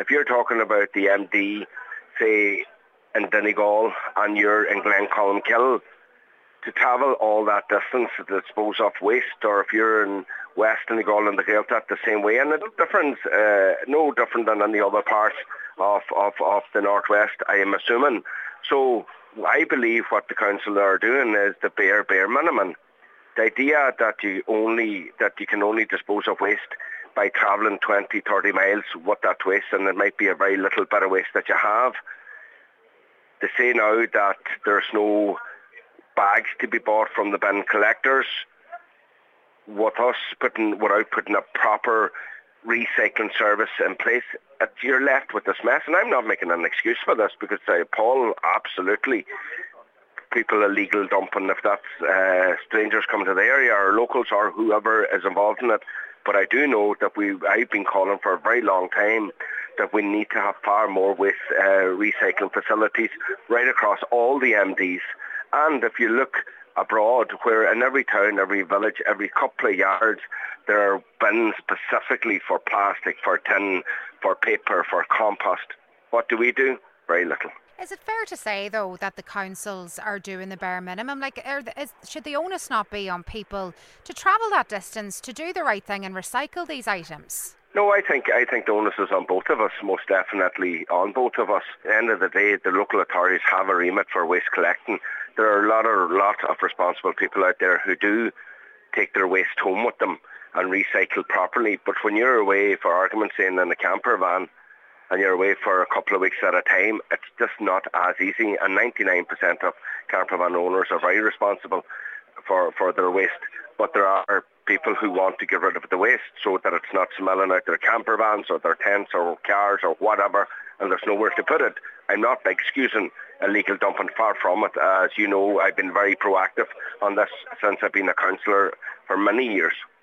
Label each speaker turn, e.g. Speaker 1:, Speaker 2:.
Speaker 1: If you're talking about the MD, say, in Donegal, and you're in Glencolmkill, to travel all that distance to dispose of waste, or if you're in West Donegal and the Gaeltacht the same way, and no different than any other part of the Northwest, I am assuming. So I believe what the council are doing is the bare minimum. The idea that you can only dispose of waste by travelling 20, 30 miles with that waste, and it might be a very little bit of waste that you have. They say now that there's no bags to be bought from the bin collectors. Without putting a proper recycling service in place, you're left with this mess. And I'm not making an excuse for this, because Paul, absolutely, people illegal dumping, if that's strangers coming to the area or locals or whoever is involved in it. But I do know that I've been calling for a very long time that we need to have far more waste recycling facilities right across all the MDs. And if you look abroad, where in every town, every village, every couple of yards, there are bins specifically for plastic, for tin, for paper, for compost. What do we do? Very little.
Speaker 2: Is it fair to say, though, that the councils are doing the bare minimum? Should the onus not be on people to travel that distance to do the right thing and recycle these items?
Speaker 1: No, I think the onus is on both of us, most definitely on both of us. At the end of the day, the local authorities have a remit for waste collecting. There are a lot of responsible people out there who do take their waste home with them and recycle properly. But when you're away, for argument's sake, in a camper van, and you're away for a couple of weeks at a time, it's just not as easy. And 99% of camper van owners are very responsible for their waste. But there are people who want to get rid of the waste so that it's not smelling out their camper vans or their tents or cars or whatever, and there's nowhere to put it. I'm not excusing illegal dumping, far from it. As you know, I've been very proactive on this since I've been a councillor for many years.